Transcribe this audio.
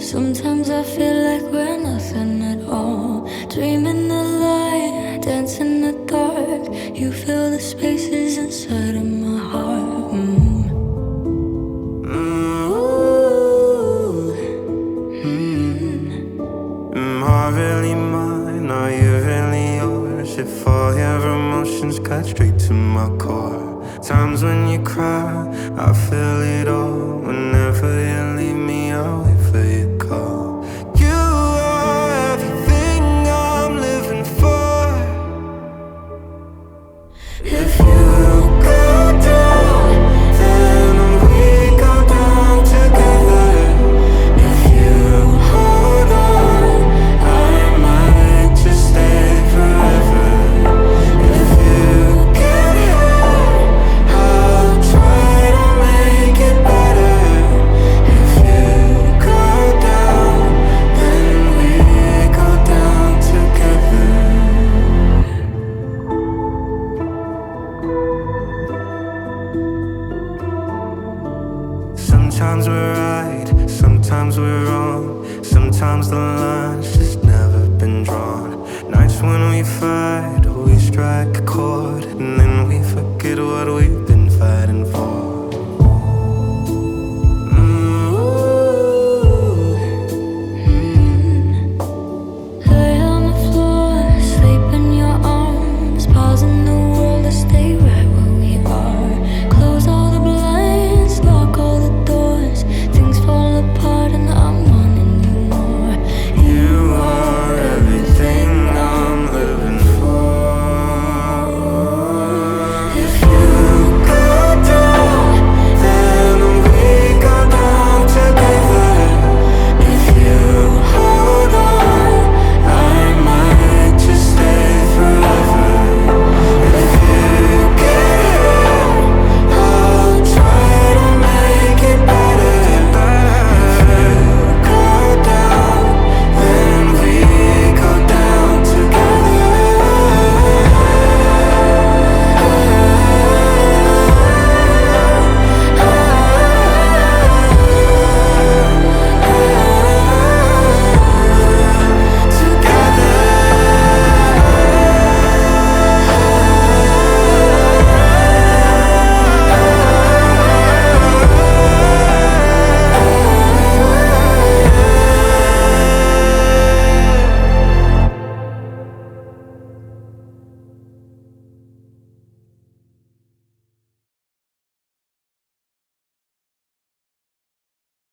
Sometimes I feel like we're nothing at all. Dreaming the light, dancing in the dark. You fill the spaces inside of my heart. Ooh. Am I really mine? Are you really yours? If all your emotions cut straight to my core. Times when you cry, I feel it all. Whenever you leave me, I'll wait for you.